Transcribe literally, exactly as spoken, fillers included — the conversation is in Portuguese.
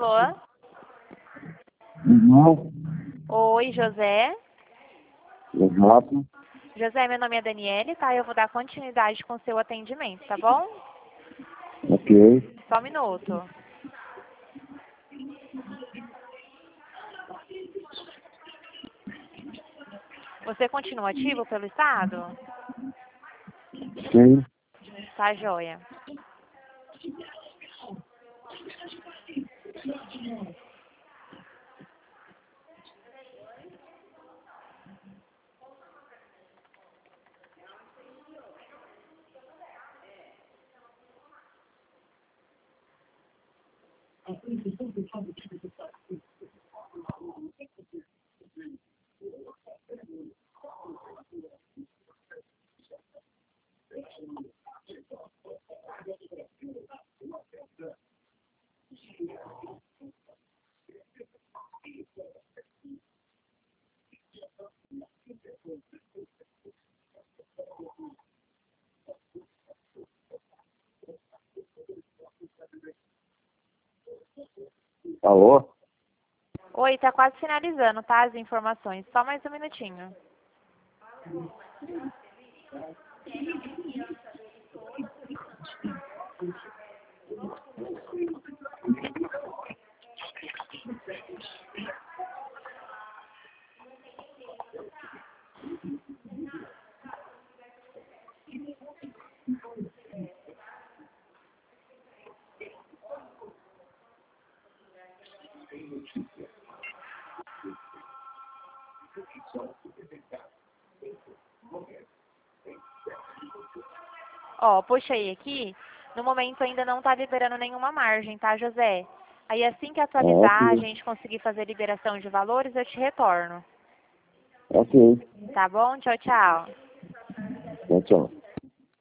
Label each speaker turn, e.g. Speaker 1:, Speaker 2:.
Speaker 1: Alô?
Speaker 2: Uhum.
Speaker 1: Oi, José.
Speaker 2: Exato.
Speaker 1: José, meu nome é Daniele, tá? Eu vou dar continuidade com o seu atendimento, tá bom?
Speaker 2: Ok.
Speaker 1: Só um minuto. Você continua ativo pelo Estado?
Speaker 2: Sim.
Speaker 1: Tá, joia.
Speaker 2: Alô?
Speaker 1: Oi, tá quase finalizando, tá? As informações. Só mais um minutinho. Ó, puxei aqui. No momento ainda não tá liberando nenhuma margem, tá, José? Aí assim que
Speaker 2: Ah,
Speaker 1: atualizar, a
Speaker 2: ok.
Speaker 1: gente conseguir fazer liberação de valores, eu te retorno.
Speaker 2: Ok.
Speaker 1: Tá bom? Tchau, tchau.
Speaker 2: Tchau, tchau.